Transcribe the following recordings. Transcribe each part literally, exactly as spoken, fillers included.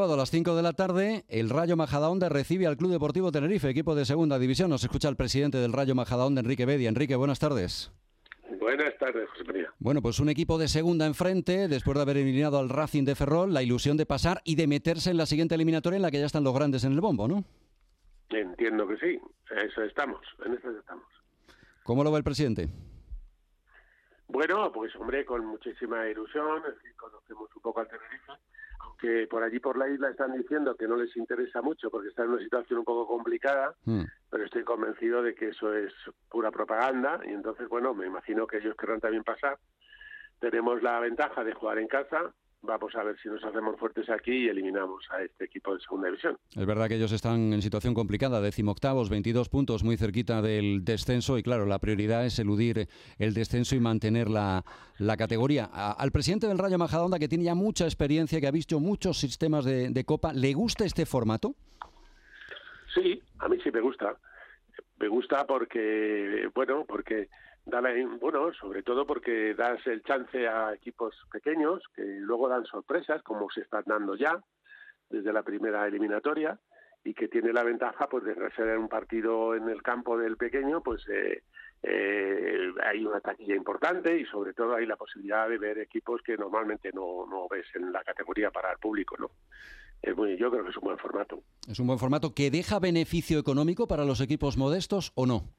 sábado a las cinco de la tarde, el Rayo Majadahonda recibe al Club Deportivo Tenerife, equipo de segunda división. Nos escucha el presidente del Rayo Majadahonda, Enrique Bedia. Enrique, buenas tardes. Buenas tardes, José María. Bueno, pues un equipo de segunda enfrente, después de haber eliminado al Racing de Ferrol, la ilusión de pasar y de meterse en la siguiente eliminatoria en la que ya están los grandes en el bombo, ¿no? Entiendo que sí, eso estamos, en eso estamos. ¿Cómo lo ve el presidente? Bueno, pues hombre, con muchísima ilusión, es decir, conocemos un poco al Tenerife, aunque por allí por la isla están diciendo que no les interesa mucho porque está en una situación un poco complicada, mm. pero estoy convencido de que eso es pura propaganda y entonces, bueno, me imagino que ellos querrán también pasar. Tenemos la ventaja de jugar en casa. Vamos a ver si nos hacemos fuertes aquí y eliminamos a este equipo de segunda división. Es verdad que ellos están en situación complicada, decimoctavos, veintidós puntos, muy cerquita del descenso y claro, la prioridad es eludir el descenso y mantener la, la categoría. A, al presidente del Rayo Majadahonda, que tiene ya mucha experiencia, que ha visto muchos sistemas de, de Copa, ¿le gusta este formato? Sí, a mí sí me gusta. Me gusta porque, bueno, porque... Dale, bueno, sobre todo porque das el chance a equipos pequeños que luego dan sorpresas, como se están dando ya desde la primera eliminatoria, y que tiene la ventaja pues de ser un partido en el campo del pequeño, pues eh, eh, hay una taquilla importante y sobre todo hay la posibilidad de ver equipos que normalmente no, no ves en la categoría para el público, ¿no? Es muy, yo creo que es un buen formato. ¿Es un buen formato que deja beneficio económico para los equipos modestos o no?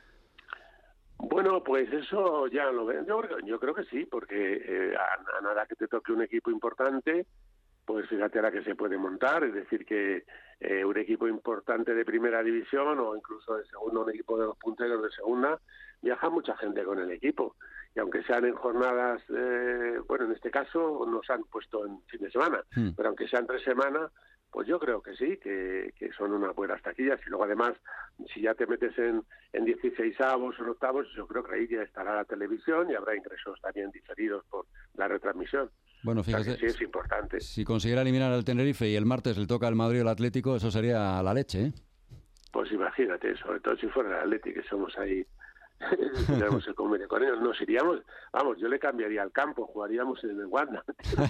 Bueno, pues eso ya lo ven. Yo, yo creo que sí, porque eh, a, a nada que te toque un equipo importante, pues fíjate a la que se puede montar. Es decir, que eh, un equipo importante de primera división o incluso de segunda, un equipo de los punteros de segunda, viaja mucha gente con el equipo. Y aunque sean en jornadas, eh, bueno, en este caso nos han puesto en fin de semana, hmm. pero aunque sean tres semanas, pues yo creo que sí, que, que son unas buenas taquillas. Y luego además, si ya te metes en, en dieciseisavos o en octavos, yo creo que ahí ya estará la televisión y habrá ingresos también diferidos por la retransmisión. Bueno, fíjate, o sea que sí es importante. Si consiguiera eliminar al Tenerife y el martes le toca al Madrid o al Atlético, eso sería la leche, ¿eh? Pues imagínate, sobre todo si fuera el Atlético, que somos ahí... tenemos el convenio con ellos, nos iríamos, vamos, yo le cambiaría al campo, jugaríamos en el Wanda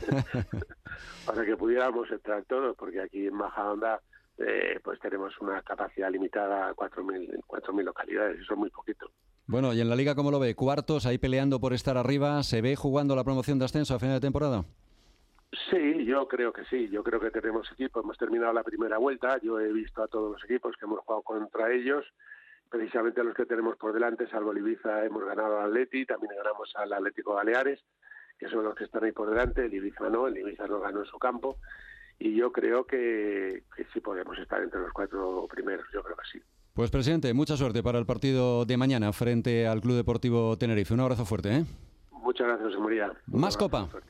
para que pudiéramos entrar todos, porque aquí en Majadahonda eh, pues tenemos una capacidad limitada a cuatro mil localidades, eso es muy poquito. Bueno, y en la Liga, ¿cómo lo ve? Cuartos, ahí peleando por estar arriba, ¿se ve jugando la promoción de ascenso a final de temporada? Sí, yo creo que sí, yo creo que tenemos equipo, hemos terminado la primera vuelta, yo he visto a todos los equipos que hemos jugado contra ellos, precisamente los que tenemos por delante, salvo el Ibiza, hemos ganado al Atleti, también ganamos al Atlético Baleares, que son los que están ahí por delante, el Ibiza no, el Ibiza no ganó en su campo, y yo creo que, que sí podemos estar entre los cuatro primeros, yo creo que sí. Pues presidente, mucha suerte para el partido de mañana frente al Club Deportivo Tenerife. Un abrazo fuerte, ¿eh? Muchas gracias, José María. Más Copa. Fuerte.